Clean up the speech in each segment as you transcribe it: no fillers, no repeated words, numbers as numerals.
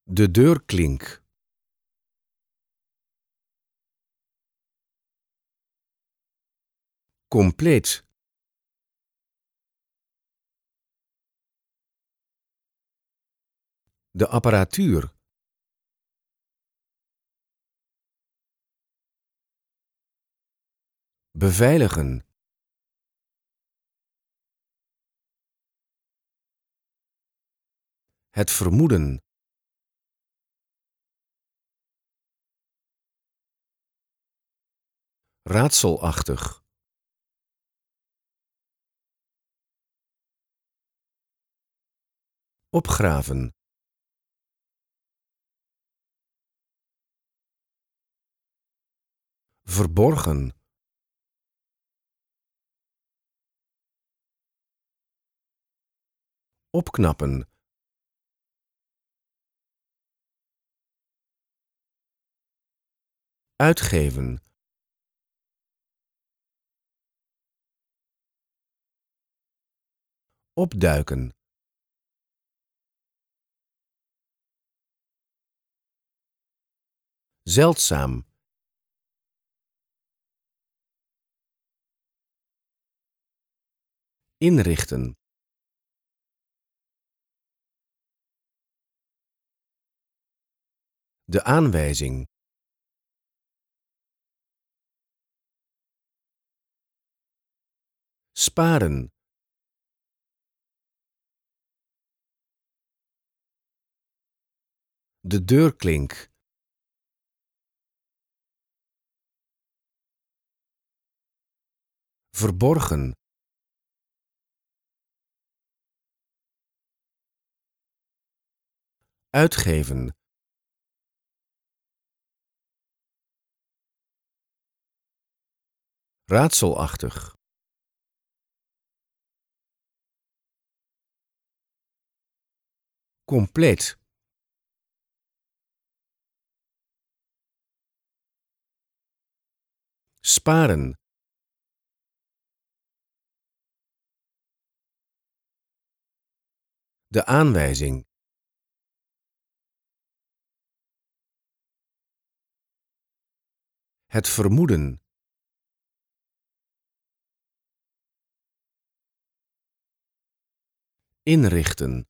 De deurklink. Compleet. De apparatuur. Beveiligen. Het vermoeden. Raadselachtig. Opgraven. Verborgen. Opknappen. Uitgeven. Opduiken. Zeldzaam. Inrichten. De aanwijzing. Sparen. De deurklink. Verborgen. Uitgeven. Raadselachtig. Compleet. Sparen. De aanwijzing. Het vermoeden. Inrichten.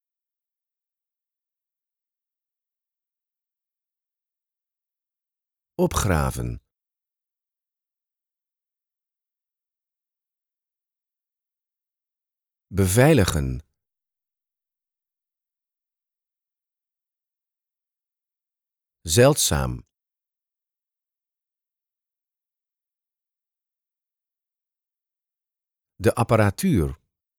Opgraven. Beveiligen. Zeldzaam. De apparatuur.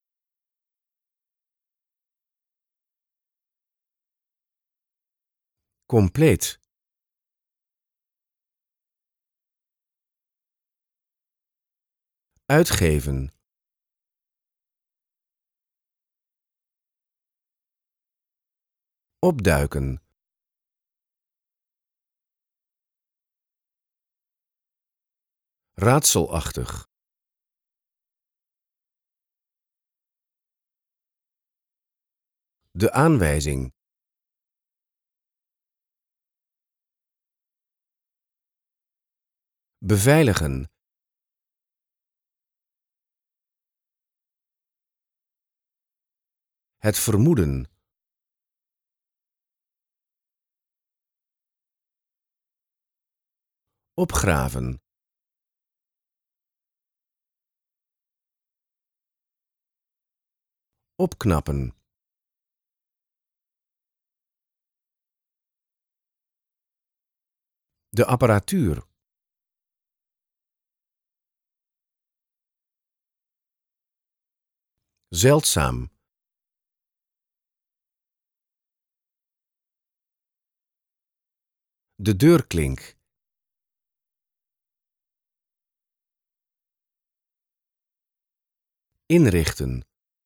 Compleet. Uitgeven. Opduiken. Raadselachtig. De aanwijzing. Beveiligen. Het vermoeden. Opgraven. Opknappen. De apparatuur. Zeldzaam. De deurklink. Inrichten.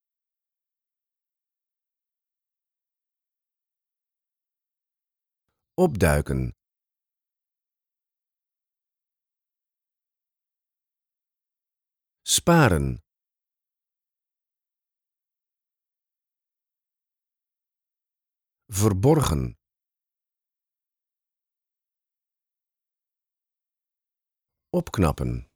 Opduiken. Sparen. Verborgen. opknappen